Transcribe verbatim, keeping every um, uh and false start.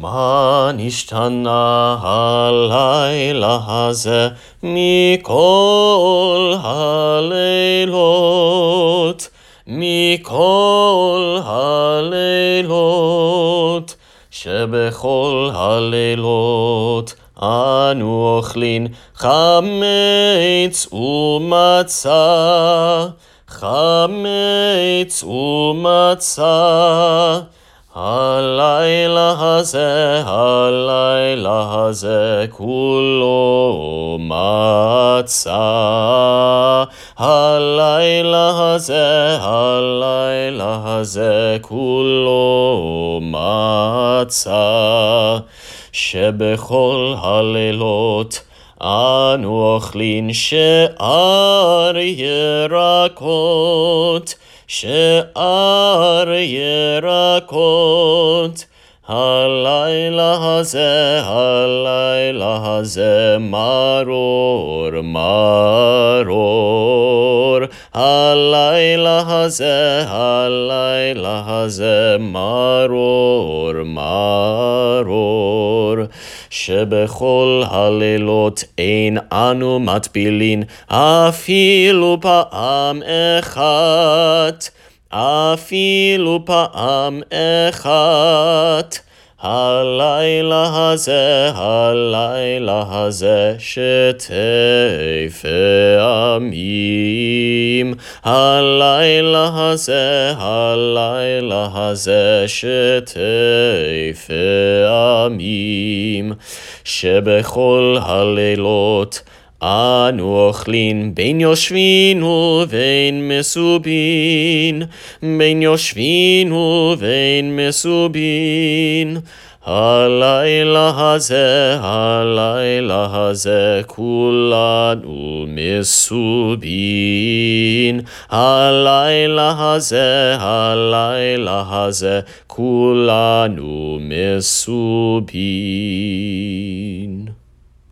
מה נשתנה הלילה הזה מכל הלילות, מכל הלילות, שבכל הלילות אנו אוכלים חמץ ומצה, חמץ ומצה. הלילה הזה, הלילה הזה, כולו מצה. הלילה הזה, הלילה הזה, כולו מצה. שבכל הלילות אנו אוכלים שאר ירקות, שאר ירקות. הלילה הזה, הלילה הזה, מרור, מרור. הלילה הזה, הלילה הזה, מרור, מרור. שבכל הלילות אין אנו מטבילין אפילו פעם אחת, אפילו פעם אחת. הלילה הזה, הלילה הזה, שתי פעמים. הלילה הזה, הלילה הזה, שתי פעמים. שבכל הלילות אנו אוכלים בין יושבין ובין מסובין, בין יושבין ובין מסובין. הלילה הזה, הלילה הזה, כולנו מסובין. הלילה הזה, הלילה הזה, כולנו מסובין.